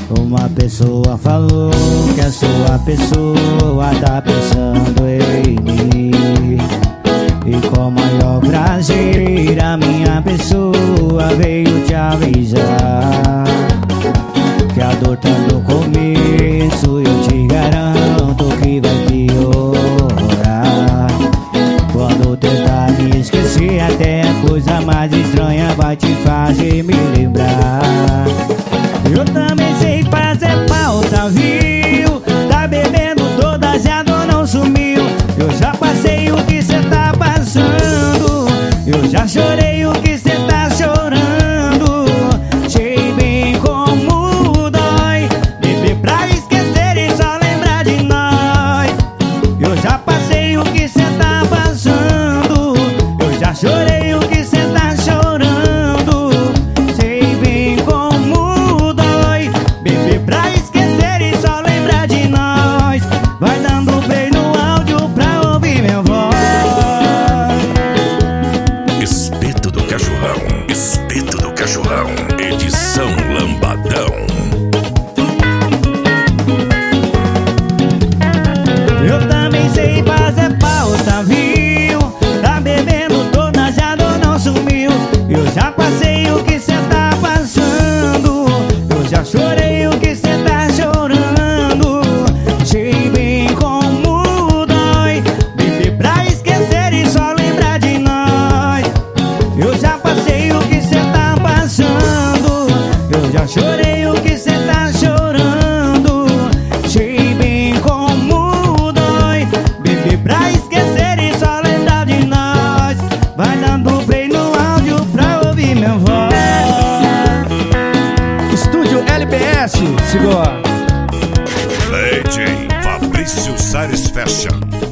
Uma pessoa falou que a sua pessoa tá pensando em mim, e com maior prazer a minha pessoa veio te avisar que a dor tá no começo, eu te garanto que vai piorar. Quando tentar me esquecer, até a coisa mais estranha vai te fazer me lembrar. Eu também sei fazer falta, viu? Tá bebendo todas e a dor não sumiu. Eu já passei o que cê tá passando, eu já chorei o que cê tá chorando. Sei bem como dói beber pra esquecer e só lembrar de nós. Eu já passei o que cê tá passando, eu já chorei o que cê tá chorando. Sei bem como dói beber pra esquecer e só lembrar de nós. Vai dando play no áudio pra ouvir minha voz. Espeto do Cachorrão, edição Lambadão. Eu também sei fazer falta, viu? Tá bebendo toda, já a dor não sumiu. Eu já passei o que cê tá passando, eu já chorei o que cê tá chorando. Sei bem como dói beber pra esquecer e só lembrar de nós. Eu já passei o que cê tá passando, eu já chorei o que cê tá chorando. Sei bem como dói beber pra esquecer e só lembrar de nós. Vai dando play no áudio pra ouvir minha voz. Estúdio LBS, segura. DJ Fabrício Sares Fashion.